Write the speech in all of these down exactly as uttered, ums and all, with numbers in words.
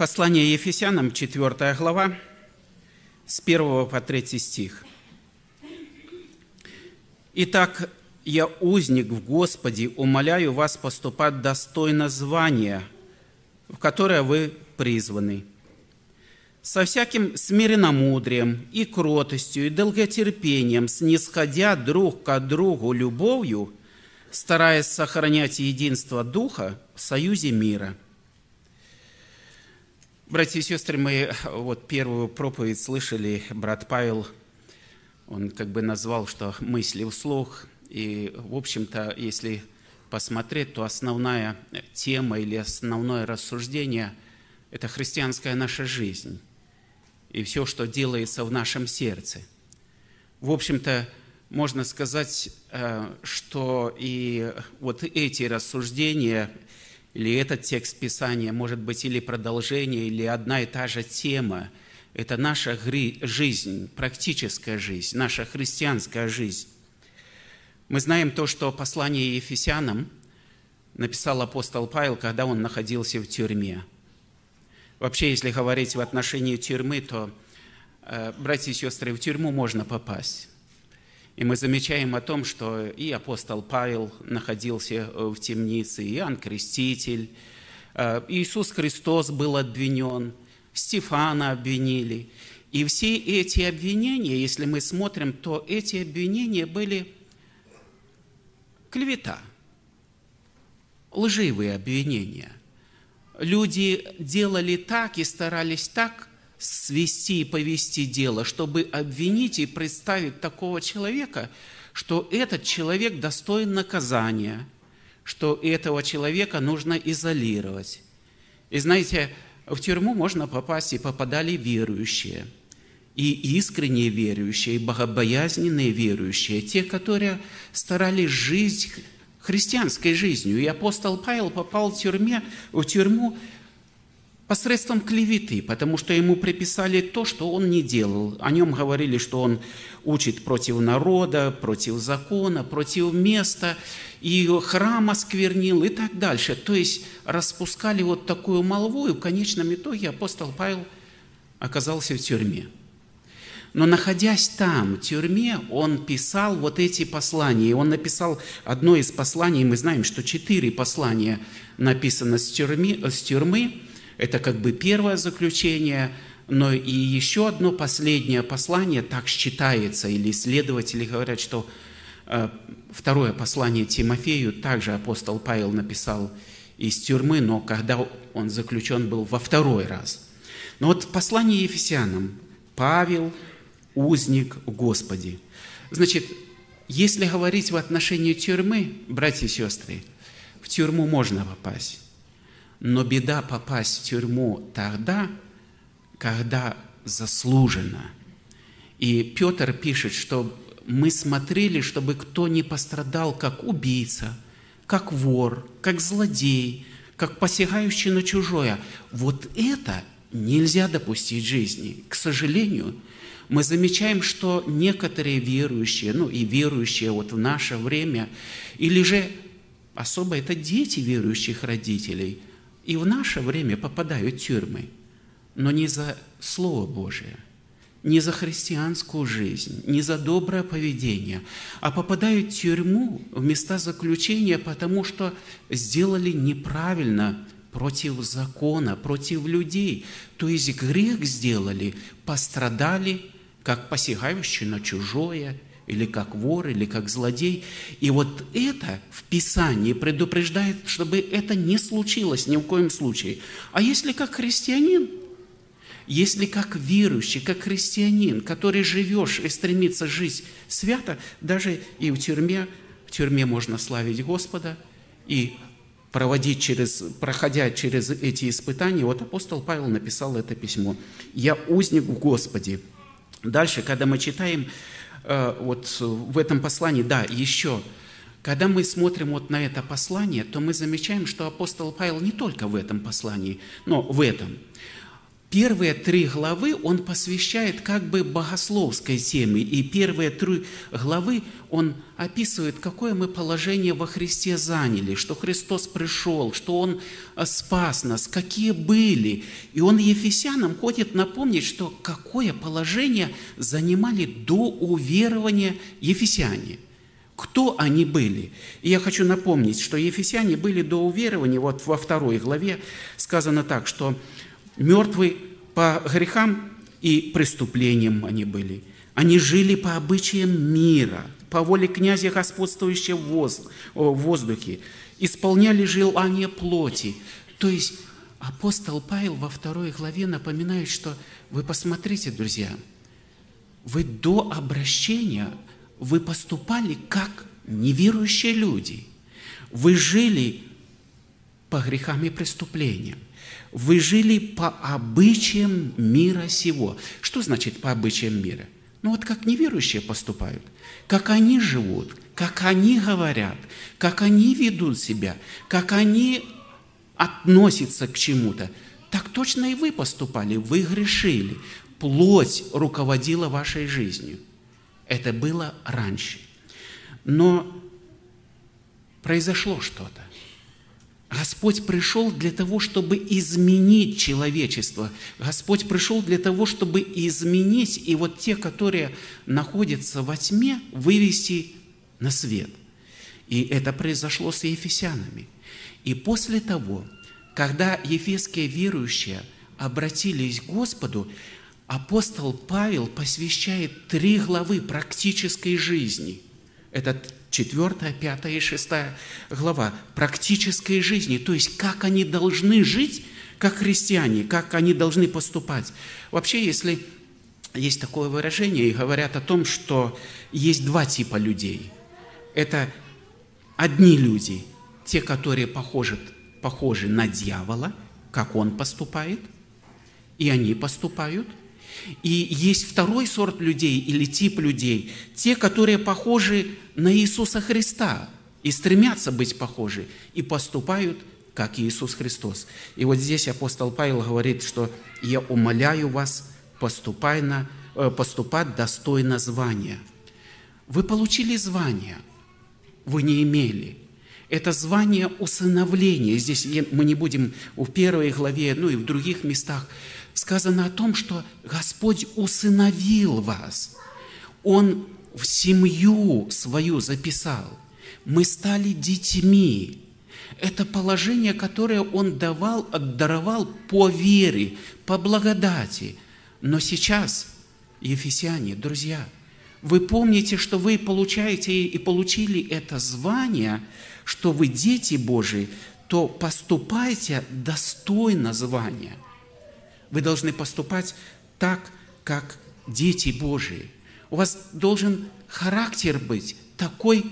Послание Ефесянам, четвёртая глава, с первого по третий стих. «Итак, я, узник в Господе, умоляю вас поступать достойно звания, в которое вы призваны, со всяким смиренномудрием и кротостью, и долготерпением, снисходя друг к другу любовью, стараясь сохранять единство Духа в союзе мира». Братья и сестры, мы вот первую проповедь слышали, брат Павел, он как бы назвал, что мысли вслух. И, в общем-то, если посмотреть, то основная тема или основное рассуждение – это христианская наша жизнь и все, что делается в нашем сердце. В общем-то, можно сказать, что и вот эти рассуждения или этот текст Писания, может быть, или продолжение, или одна и та же тема – это наша жизнь, практическая жизнь, наша христианская жизнь. Мы знаем то, что послание Ефесянам написал апостол Павел, когда он находился в тюрьме. Вообще, если говорить в отношении тюрьмы, то, братья и сестры, в тюрьму можно попасть. И мы замечаем о том, что и апостол Павел находился в темнице, и Иоанн Креститель, Иисус Христос был обвинен, Стефана обвинили. И все эти обвинения, если мы смотрим, то эти обвинения были клевета, лживые обвинения. Люди делали так и старались так свести и повести дело, чтобы обвинить и представить такого человека, что этот человек достоин наказания, что этого человека нужно изолировать. И знаете, в тюрьму можно попасть, и попадали верующие, и искренние верующие, и богобоязненные верующие, те, которые старались жить христианской жизнью. И апостол Павел попал в, тюрьме, в тюрьму посредством клеветы, потому что ему приписали то, что он не делал. О нем говорили, что он учит против народа, против закона, против места, и храм осквернил и так дальше. То есть распускали вот такую молву, и в конечном итоге апостол Павел оказался в тюрьме. Но находясь там, в тюрьме, он писал вот эти послания. И он написал одно из посланий, мы знаем, что четыре послания написано с тюрьмы, с тюрьмы. Это как бы первое заключение, но и еще одно последнее послание так считается, или исследователи говорят, что э, второе послание Тимофею также апостол Павел написал из тюрьмы, но когда он заключен был во второй раз. Но вот послание Ефесянам, Павел, узник в Господе. Значит, если говорить в отношении тюрьмы, братья и сестры, в тюрьму можно попасть. Но беда попасть в тюрьму тогда, когда заслуженно. И Петр пишет, что мы смотрели, чтобы кто не пострадал, как убийца, как вор, как злодей, как посягающий на чужое. Вот это нельзя допустить в жизни. К сожалению, мы замечаем, что некоторые верующие, ну и верующие вот в наше время, или же особо это дети верующих родителей, и в наше время попадают в тюрьмы, но не за Слово Божие, не за христианскую жизнь, не за доброе поведение, а попадают в тюрьму в места заключения, потому что сделали неправильно против закона, против людей. То есть грех сделали, пострадали, как посягающий на чужое, или как вор, или как злодей. И вот это в Писании предупреждает, чтобы это не случилось ни в коем случае. А если как христианин, если как верующий, как христианин, который живешь и стремится жить свято, даже и в тюрьме, в тюрьме можно славить Господа и проводить через, проходя через эти испытания. Вот апостол Павел написал это письмо. «Я узник в Господе». Дальше, когда мы читаем вот в этом послании, да, еще, когда мы смотрим вот на это послание, то мы замечаем, что апостол Павел не только в этом послании, но в этом, Первые три главы он посвящает как бы богословской теме, и первые три главы он описывает, какое мы положение во Христе заняли, что Христос пришел, что Он спас нас, какие были. И он Ефесянам хочет напомнить, что какое положение занимали до уверования ефесяне. Кто они были? И я хочу напомнить, что ефесяне были до уверования, вот во второй главе сказано так, что мертвые по грехам и преступлениям они были. Они жили по обычаям мира, по воле князя, господствующего в воздухе, исполняли желания плоти. То есть апостол Павел во второй главе напоминает, что вы посмотрите, друзья, вы до обращения вы поступали как неверующие люди. Вы жили по грехам и преступлениям. Вы жили по обычаям мира сего. Что значит по обычаям мира? Ну вот как неверующие поступают, как они живут, как они говорят, как они ведут себя, как они относятся к чему-то. Так точно и вы поступали, вы грешили. Плоть руководила вашей жизнью. Это было раньше. Но произошло что-то. Господь пришел для того, чтобы изменить человечество. Господь пришел для того, чтобы изменить, и вот те, которые находятся во тьме, вывести на свет. И это произошло с ефесянами. И после того, когда ефесские верующие обратились к Господу, апостол Павел посвящает три главы практической жизни. Это четвертая, пятая и шестая глава практической жизни, то есть как они должны жить, как христиане, как они должны поступать. Вообще, если есть такое выражение, и говорят о том, что есть два типа людей. Это одни люди, те, которые похожи, похожи на дьявола, как он поступает, и они поступают. И есть второй сорт людей или тип людей, те, которые похожи на Иисуса Христа и стремятся быть похожи, и поступают, как Иисус Христос. И вот здесь апостол Павел говорит, что «я умоляю вас поступать, на, поступать достойно звания». Вы получили звание, вы не имели. Это звание усыновления. Здесь мы не будем в первой главе, ну и в других местах, сказано о том, что Господь усыновил вас. Он в семью свою записал. Мы стали детьми. Это положение, которое Он давал, даровал по вере, по благодати. Но сейчас, ефесяне, друзья, вы помните, что вы получаете и получили это звание, что вы дети Божии, то поступайте достойно звания. Вы должны поступать так, как дети Божии. У вас должен характер быть такой,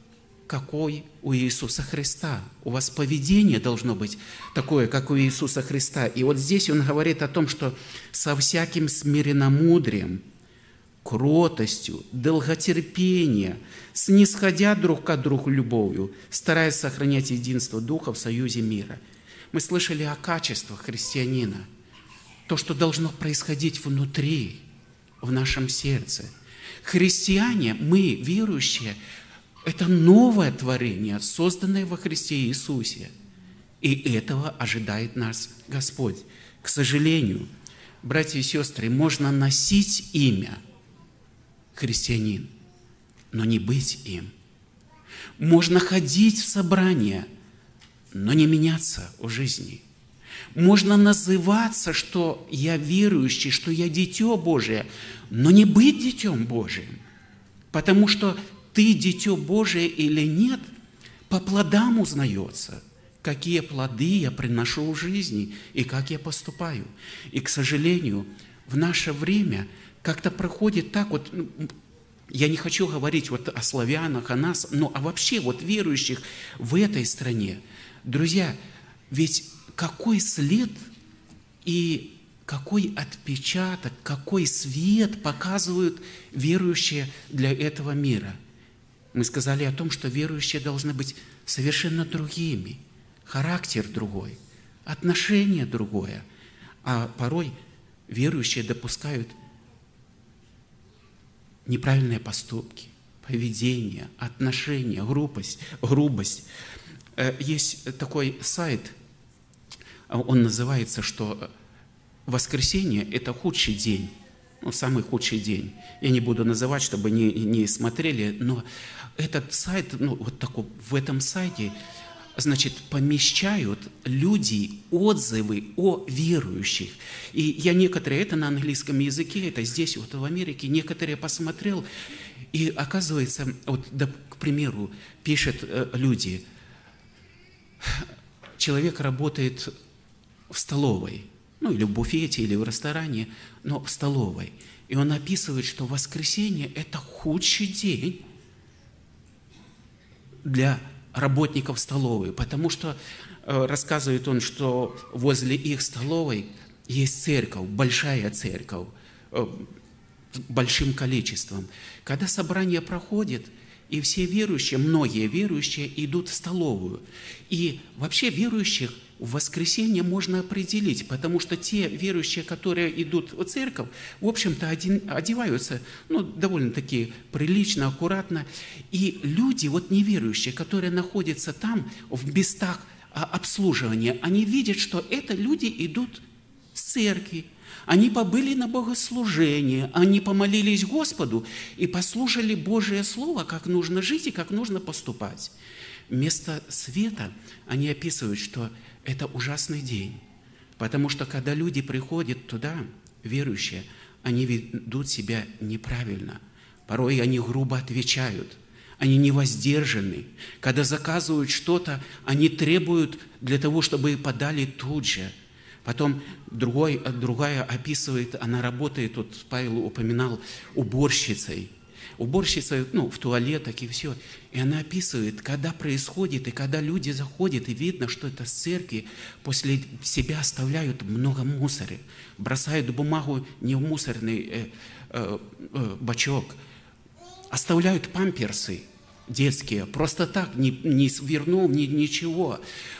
какой у Иисуса Христа. У вас поведение должно быть такое, как у Иисуса Христа. И вот здесь он говорит о том, что со всяким смиренномудрием, кротостью, долготерпением, снисходя друг к другу любовью, стараясь сохранять единство Духа в союзе мира. Мы слышали о качествах христианина. То, что должно происходить внутри, в нашем сердце. Христиане, мы, верующие, это новое творение, созданное во Христе Иисусе. И этого ожидает нас Господь. К сожалению, братья и сестры, можно носить имя христианин, но не быть им. Можно ходить в собрания, но не меняться в жизни. Можно называться, что я верующий, что я дитё Божие, но не быть дитём Божиим. Потому что ты дитё Божие или нет, по плодам узнается, какие плоды я приношу в жизни и как я поступаю. И, к сожалению, в наше время как-то проходит так вот, я не хочу говорить вот о славянах, о нас, но а вообще вот верующих в этой стране. Друзья, ведь какой след и какой отпечаток, какой свет показывают верующие для этого мира. Мы сказали о том, что верующие должны быть совершенно другими, характер другой, отношение другое. А порой верующие допускают неправильные поступки, поведение, отношения, грубость. грубость. Есть такой сайт, он называется, что воскресенье – это худший день, ну, самый худший день. Я не буду называть, чтобы не, не смотрели, но этот сайт, ну, вот такой, в этом сайте, значит, помещают люди отзывы о верующих. И я некоторые, это на английском языке, это здесь, вот в Америке, некоторые посмотрел, и оказывается, вот, да, к примеру, пишут э, люди, человек работает в столовой, ну, или в буфете, или в ресторане, но в столовой. И он описывает, что воскресенье – это худший день для работников столовой, потому что э, рассказывает он, что возле их столовой есть церковь, большая церковь, э, с большим количеством. Когда собрание проходит, и все верующие, многие верующие идут в столовую. И вообще верующих в воскресенье можно определить, потому что те верующие, которые идут в церковь, в общем-то, одеваются, ну, довольно-таки прилично, аккуратно. И люди, вот неверующие, которые находятся там, в местах обслуживания, они видят, что это люди идут с церкви. Они побыли на богослужении, они помолились Господу и послушали Божие Слово, как нужно жить и как нужно поступать. Вместо света они описывают, что это ужасный день, потому что когда люди приходят туда, верующие, они ведут себя неправильно. Порой они грубо отвечают, они невоздержаны. Когда заказывают что-то, они требуют для того, чтобы подали тут же. Потом другой, другая описывает, она работает, вот Павел упоминал, уборщицей. Уборщица, ну, в туалетах и все. И она описывает, когда происходит, и когда люди заходят, и видно, что это с церкви, после себя оставляют много мусора, бросают бумагу не в мусорный э, э, э, бачок, оставляют памперсы детские, просто так, не, не свернул, ни, ничего.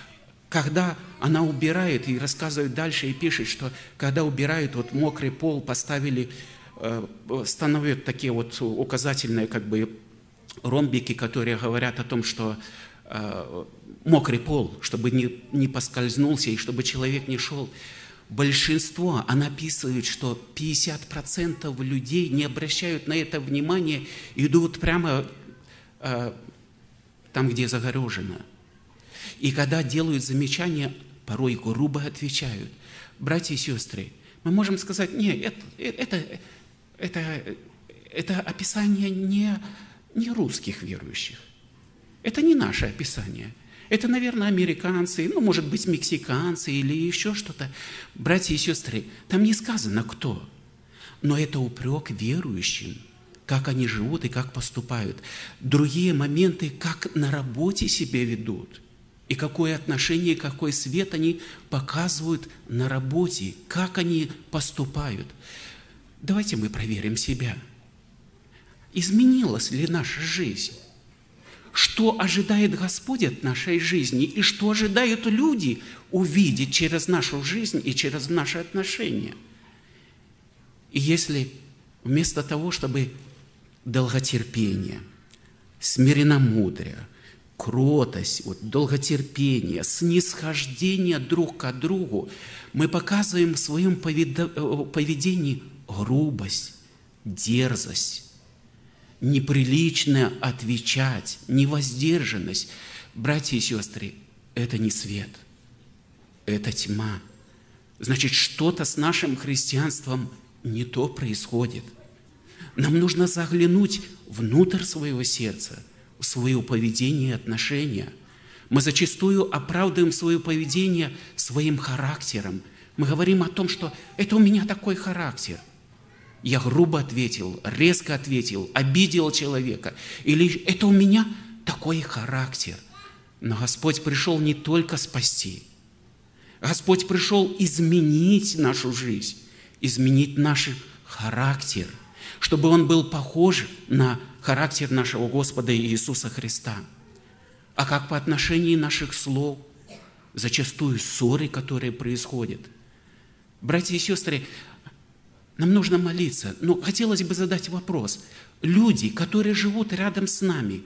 Когда она убирает, и рассказывает дальше, и пишет, что когда убирают вот мокрый пол, поставили, э, становят такие вот указательные как бы ромбики, которые говорят о том, что э, мокрый пол, чтобы не, не поскользнулся, и чтобы человек не шел. Большинство, она описывает, что пятьдесят процентов людей не обращают на это внимания, идут прямо э, там, где загорожено. И когда делают замечания, порой грубо отвечают. Братья и сестры, мы можем сказать, нет, это, это, это, это описание не, не русских верующих. Это не наше описание. Это, наверное, американцы, ну, может быть, мексиканцы или еще что-то. Братья и сестры, там не сказано, кто. Но это упрек верующим, как они живут и как поступают. Другие моменты, как на работе себя ведут. И какое отношение, какой свет они показывают на работе, как они поступают. Давайте мы проверим себя. Изменилась ли наша жизнь? Что ожидает Господь от нашей жизни? И что ожидают люди увидеть через нашу жизнь и через наши отношения? И если вместо того, чтобы долготерпение, смиренномудрие, кротость, вот, долготерпение, снисхождение друг к другу, мы показываем в своем поведении грубость, дерзость, неприлично отвечать, невоздержанность. Братья и сестры, это не свет, это тьма. Значит, что-то с нашим христианством не то происходит. Нам нужно заглянуть внутрь своего сердца, в свое поведение и отношения. Мы зачастую оправдываем свое поведение своим характером. Мы говорим о том, что это у меня такой характер. Я грубо ответил, резко ответил, обидел человека. Или это у меня такой характер. Но Господь пришел не только спасти. Господь пришел изменить нашу жизнь, изменить наш характер, чтобы он был похож на характер нашего Господа Иисуса Христа. А как по отношению наших слов, зачастую ссоры, которые происходят. Братья и сестры, Нам нужно молиться. Но хотелось бы задать вопрос. Люди, которые живут рядом с нами,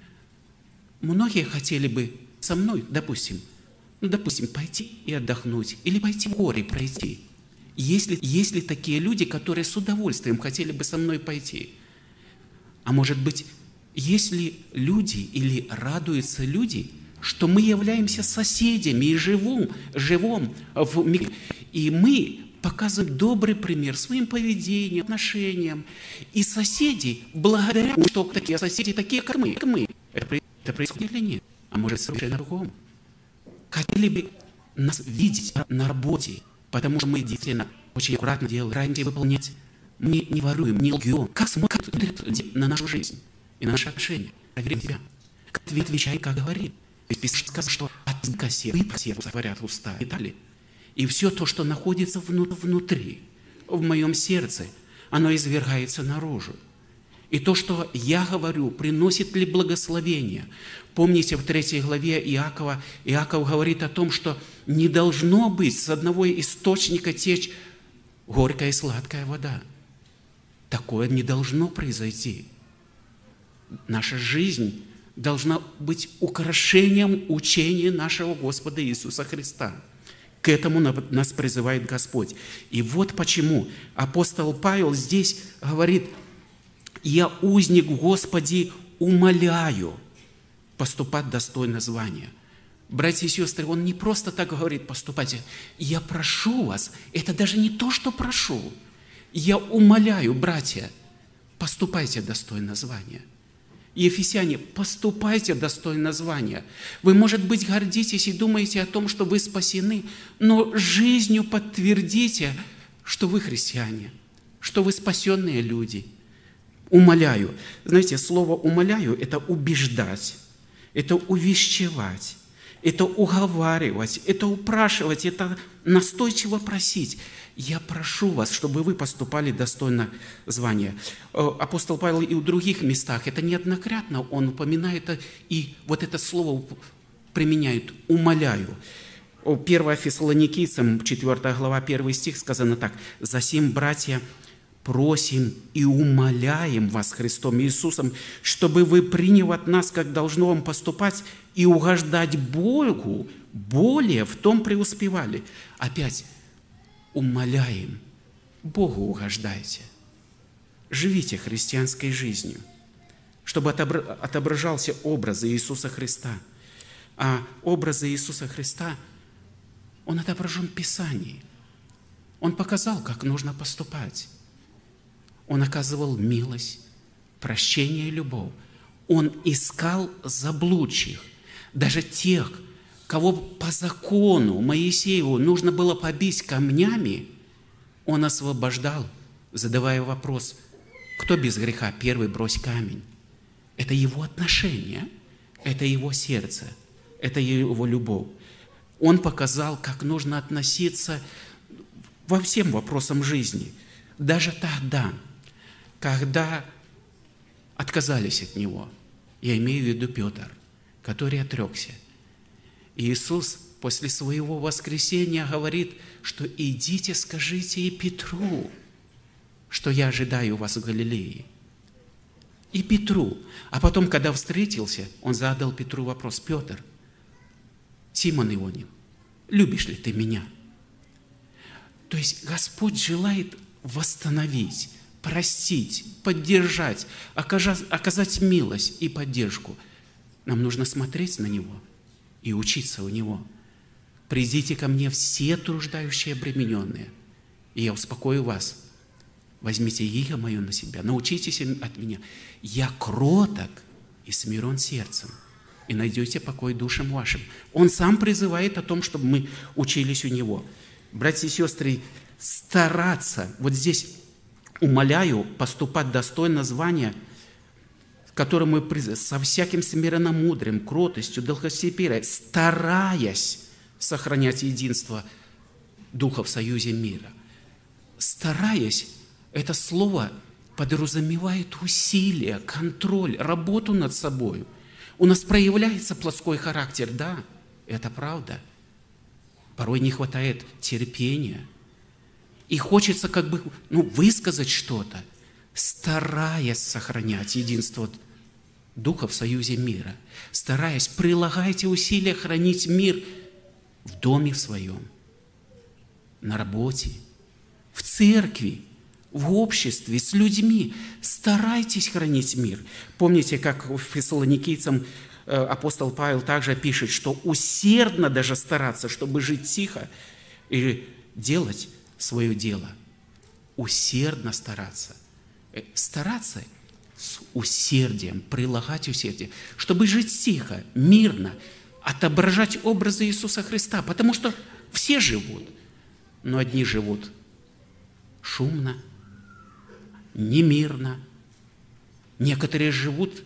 многие хотели бы со мной, допустим, ну, допустим, пойти и отдохнуть, или пойти в горы пройти. Есть ли, есть ли такие люди, которые с удовольствием хотели бы со мной пойти? А может быть, есть ли люди или радуются люди, что мы являемся соседями и живем, живем в мире, и мы показываем добрый пример своим поведением, отношениям. И соседи, благодаря тому, что такие соседи, такие, как мы, как мы, это, это происходит или нет? А может, совершенно другому. Хотели бы нас видеть на работе, потому что мы действительно очень аккуратно делаем, стараемся выполнять. Мы не воруем, не лгем. Как смотрят на нашу жизнь и на наши отношения? Проверим себя. Как отвечаем, как говорим. Ведь Писание сказано, что от языка сердца говорят уста. И далее. И все то, что находится внутри, в моем сердце, оно извергается наружу. И то, что я говорю, приносит ли благословение? Помните, в третьей главе Иакова, Иаков говорит о том, что не должно быть с одного источника течь горькая и сладкая вода. Такое не должно произойти. Наша жизнь должна быть украшением учения нашего Господа Иисуса Христа. К этому нас призывает Господь. И вот почему апостол Павел здесь говорит: «Я, узник в Господе, умоляю поступать достойно звания». Братья и сестры, он не просто так говорит: поступайте. Я прошу вас, это даже не то, что прошу. Я умоляю, братья, поступайте достойно звания. Ефесяне, поступайте достойно звания. Вы, может быть, гордитесь и думаете о том, что вы спасены, но жизнью подтвердите, что вы христиане, что вы спасенные люди. Умоляю. Знаете, слово «умоляю» – это убеждать, это увещевать, это уговаривать, это упрашивать, это настойчиво просить. Я прошу вас, чтобы вы поступали достойно звания. Апостол Павел и в других местах, это неоднократно он упоминает, и вот это слово применяет «умоляю». первое Фессалоникийцам, четвёртая глава, первый стих сказано так: «Засим, братья, просим и умоляем вас Христом Иисусом, чтобы вы, приняв от нас, как должно вам поступать, и угождать Богу, более в том преуспевали». Опять умоляем, Богу угождайте. Живите христианской жизнью, чтобы отображался образ Иисуса Христа. А образ Иисуса Христа, он отображен в Писании. Он показал, как нужно поступать. Он оказывал милость, прощение и любовь. Он искал заблудших, даже тех, кого по закону Моисееву нужно было побить камнями, он освобождал, задавая вопрос: кто без греха, первый брось камень. Это его отношение, это его сердце, это его любовь. Он показал, как нужно относиться во всем вопросам жизни. Даже тогда, когда отказались от него. Я имею в виду Петр, который отрекся. Иисус после своего воскресения говорит, что идите, скажите и Петру, что я ожидаю вас в Галилее. И Петру. А потом, когда встретился, он задал Петру вопрос: Петр, Симон Ионин, любишь ли ты меня? То есть Господь желает восстановить, простить, поддержать, оказать, оказать милость и поддержку. Нам нужно смотреть на Него и учиться у Него. «Придите ко мне все труждающие обремененные, и я успокою вас. Возьмите иго мое на себя, научитесь от меня. Я кроток и смирен сердцем, и найдете покой душам вашим». Он сам призывает о том, чтобы мы учились у Него. Братья и сестры, стараться, вот здесь умоляю поступать достойно звания, которому мы призываем, со всяким смиренномудрием, кротостью, долготерпением, стараясь сохранять единство Духа в союзе мира. Стараясь, это слово подразумевает усилия, контроль, работу над собой. У нас проявляется плотской характер, да, это правда. Порой не хватает терпения. И хочется как бы ну, высказать что-то, стараясь сохранять единство Духа в союзе мира, стараясь, прилагайте усилия хранить мир в доме своем, на работе, в церкви, в обществе, с людьми. Старайтесь хранить мир. Помните, как в Фессалоникийцам апостол Павел также пишет, что усердно даже стараться, чтобы жить тихо и делать свое дело. Усердно стараться. Стараться с усердием, прилагать усердие, чтобы жить тихо, мирно, отображать образы Иисуса Христа. Потому что все живут, но одни живут шумно, немирно. Некоторые живут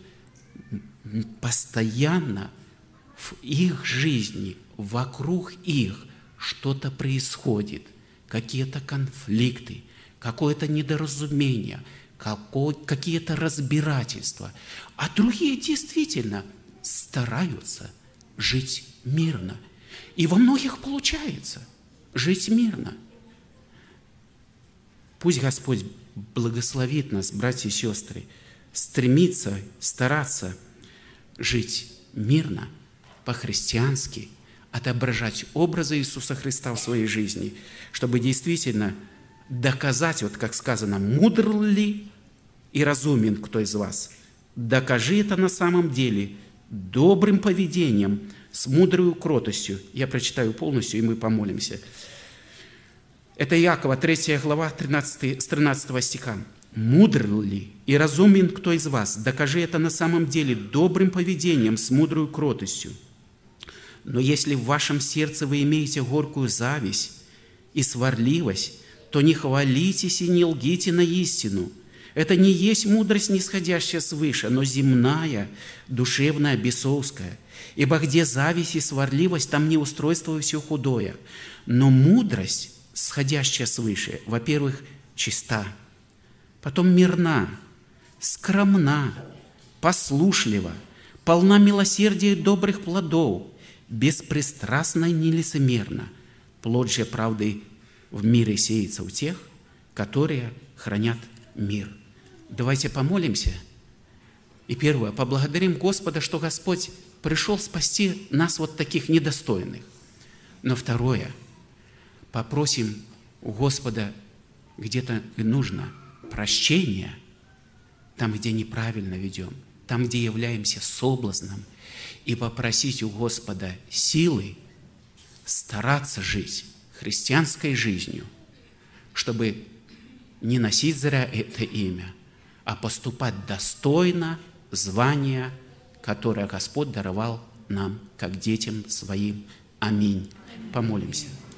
постоянно в их жизни, вокруг их что-то происходит, какие-то конфликты, какое-то недоразумение, какие-то разбирательства. А другие действительно стараются жить мирно. И во многих получается жить мирно. Пусть Господь благословит нас, братья и сестры, стремиться, стараться жить мирно, по-христиански, отображать образы Иисуса Христа в своей жизни, чтобы действительно доказать, вот как сказано, мудр ли и разумен кто из вас. Докажи это на самом деле добрым поведением, с мудрой кротостью. Я прочитаю полностью, и мы помолимся. Это Иакова, третья глава, тринадцатый, с тринадцатого стиха. «Мудр ли и разумен кто из вас? Докажи это на самом деле добрым поведением, с мудрой кротостью. Но если в вашем сердце вы имеете горькую зависть и сварливость, то не хвалитесь и не лгите на истину. Это не есть мудрость, нисходящая свыше, но земная, душевная, бесовская. Ибо где зависть и сварливость, там неустройство и все худое. Но мудрость, сходящая свыше, во-первых, чиста, потом мирна, скромна, послушлива, полна милосердия и добрых плодов, беспристрастна и нелицемерна. Плод же правды в мире сеется у тех, которые хранят мир». Давайте помолимся. И первое, поблагодарим Господа, что Господь пришел спасти нас вот таких недостойных. Но второе, попросим у Господа где-то нужно прощения, там, где неправильно ведем, там, где являемся соблазном, и попросить у Господа силы стараться жить христианской жизнью, чтобы не носить зря это имя, а поступать достойно звания, которое Господь даровал нам, как детям своим. Аминь. Помолимся.